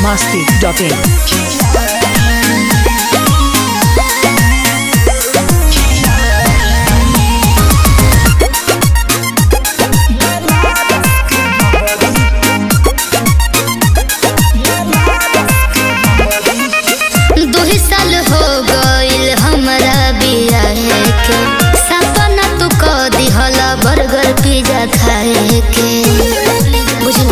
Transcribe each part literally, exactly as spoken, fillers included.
masti dot in. खाए के बुझला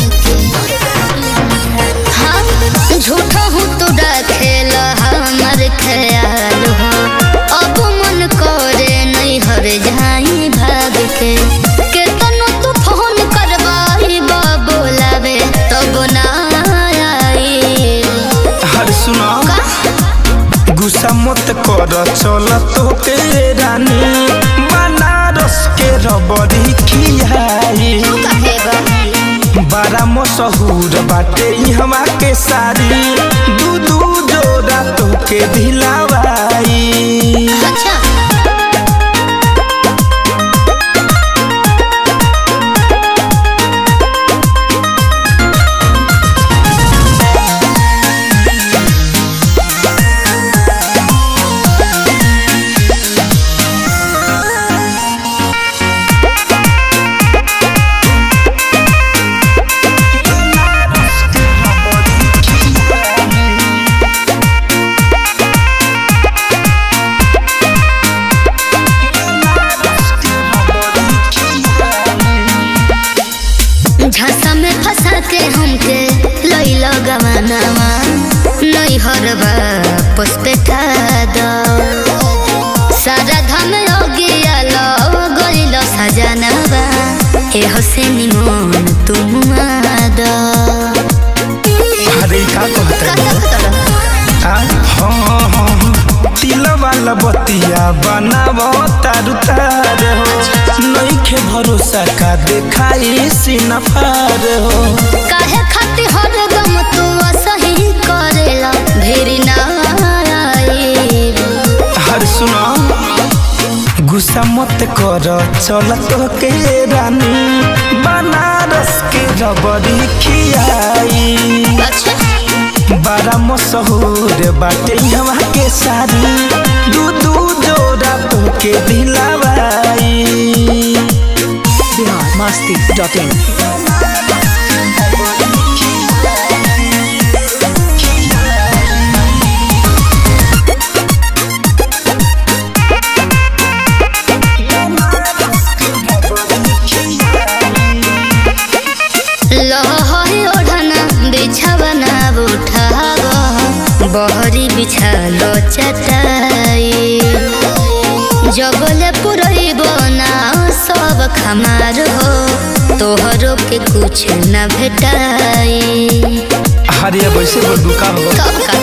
हाँ झूठा हूँ तो रखेला हमार ख्याल हो अब मन करे नहीं हर जाई भाग के केतनो तू फोन करवाई बा बोलावे तब ना आई। हर सुना गुस्सा मत कर चल तो के रानी बनारस के रबड़ी खियाई बड़ा मशहूर बाटे इहवा के साड़ी दू दू जोड़ा तो के दिलावाई। अच्छा झांसा में फंसा के हमके लइला गवानावा नहीं हरबा पुष्पेठा दो सारा धम योगिया लो गइलो सजनावा ए हसेनी मन तुम आदो। अरे का कहता हाँ हाँ तिल वाला बतिया बनावो तारू तार हो नहीं के भरोसा का देखाई सिनफार हो काहे खाती हर गम तू सही करेला भेरी ना आई। हर सुना गुस्सा मत कर चल तो के रानी बनारस के रबड़ी खियाई बड़ा मशहूर बाटे इहवा के साड़ी दू दू जोड़ा तो के दिलावाई। Bihar masti dot in. बहरी बिछालो चटाई जबले पुरई बना सब खमार हो तोहरो के कुछ न भेटाई। हरिया वैसे दुका हो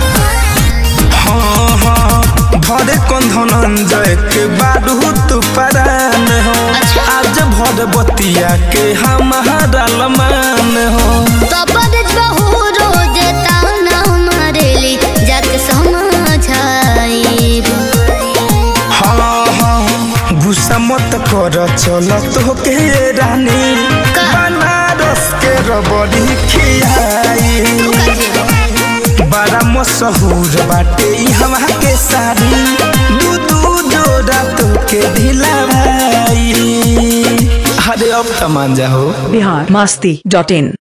हाँ हाँ भरे कंधनंजय के बाडू तू परान हो आज भर बतिया के हमारा लमान हो तब बहु रोज ताना मारेली जाके समझाई। हाँ हाँ गुस्सा मत कर चल तो के रानी बनारस के रबड़ी खियाई बड़ा मशहूर बाटे इहवा के साड़ी दू दू जोड़ा तो के दिलावाई। अरे अब तमान जाओ Bihar masti dot in.